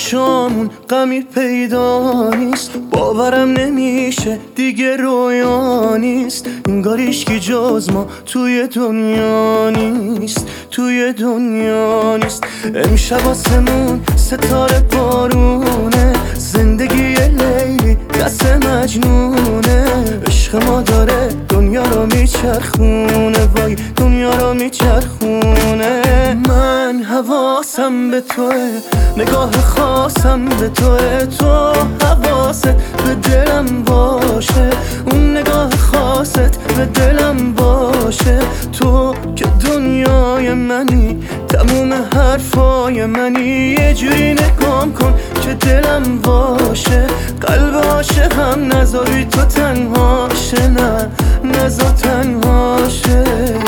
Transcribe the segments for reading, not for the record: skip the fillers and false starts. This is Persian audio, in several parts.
چشامون غمی پیدا نیست، باورم نمیشه دیگه رویا نیست. انگار هیچکی جز ما توی دنیا نیست، توی دنیا نیست. امشب آسمون ستاره بارونه، زندگی لیلی دست مجنونه. عشق ما داره دنیا رو میچرخونه، وای دنیا رو میچرخونه. من حواسم به توه، نگاه خاصم به توه. تو حواست به دلم باشه، اون نگاه خاصت به دلم باشه. تو که دنیای منی، تموم حرفای منی. یه جوری نگام کن که دلم باشه، قلب عاشقم نذاری تو تنهاشه. نه نذار تنهاشه.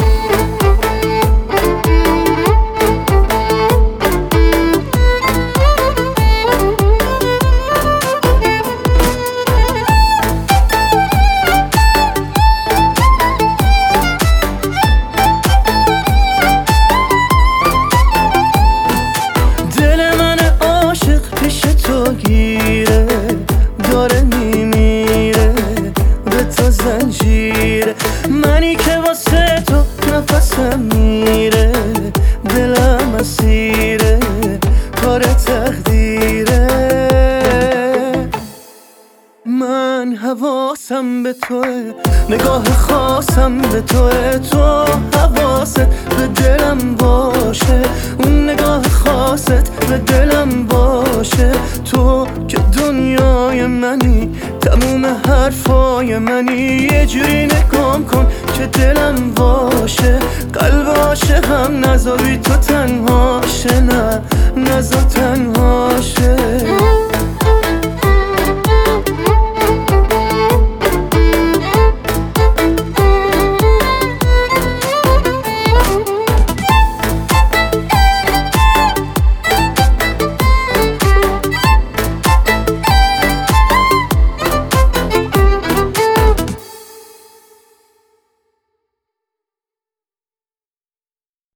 گیره داره میمیره به تو زنجیره. منی که واسه تو نفسم میره، دلم اسیره، کار تقدیره. من حواسم به توه، نگاه خاصم به توه. تو حواست به دلم باشه، اون نگاه خاصت به دلم باشه. تو که دنیای منی، تموم حرفای منی. یه جوری نگام کن که دلم باشه، قلب عاشقم نذاری تو تنهاشه. نه نذار تنهاشه.